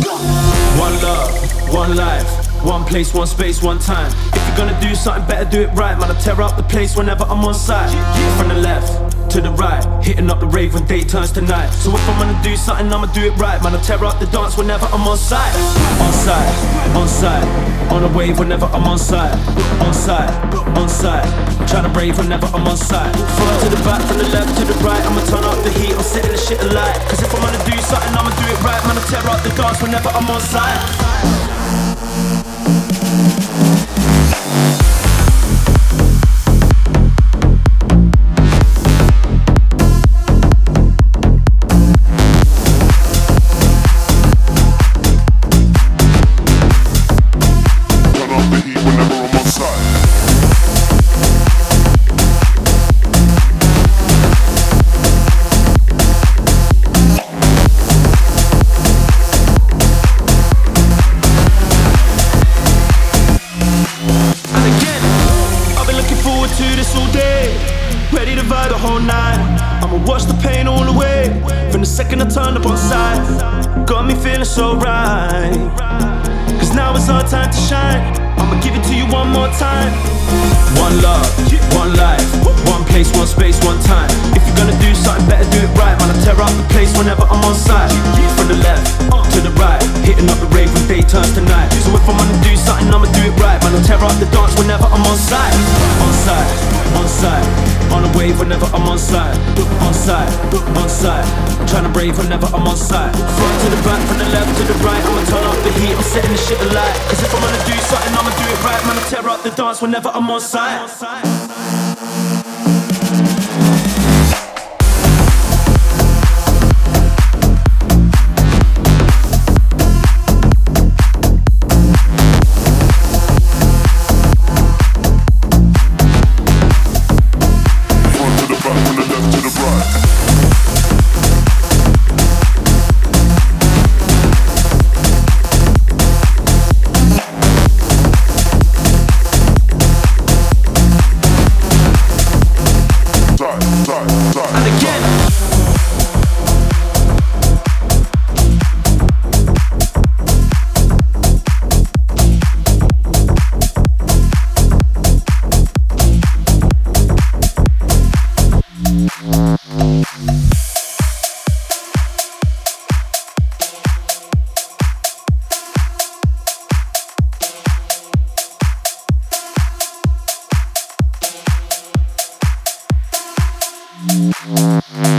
One love, one life, one place, one space, one time. If you're gonna do something, better do it right. Man, I tear up the place whenever I'm on site. From the left to the right, hitting up the rave when day turns to night. So if I'm gonna do something, I'ma do it right. Man, I tear up the dance whenever I'm on site. On site, on site, on a wave whenever I'm on site. On site, on site, trying to brave whenever I'm on site. Front to the back, from the left to the right, I'ma turn up the heat, I'm setting the shit alight. Cause if I'm gonna do something, I'ma do it right. Man, I tear up the dance whenever I'm on site. All day, ready to vibe the whole night. I'ma watch the pain all away. From the second I turned up on sight, got me feeling so right. Cause now it's our time to shine. I'ma give it to you one more time. One love, one life, one place, one space, one time. If you're gonna do something, better do it right. Man, I tear up the place whenever I'm on site. From the left to the right, hitting up the rave when day turns to night. So if I'm gonna do something, I'ma do it right. Man, I tear up the dance whenever I'm on site. On site, on site, on a wave whenever I'm on site. On site, on site, trying to brave whenever I'm on site. Front to the back, from the left to the right, I'ma turn up the heat, I'm setting the shit alight. Cause if I'm gonna do something, I'ma do it right. Man, I tear up the dance whenever I'm on site. Mm-hmm.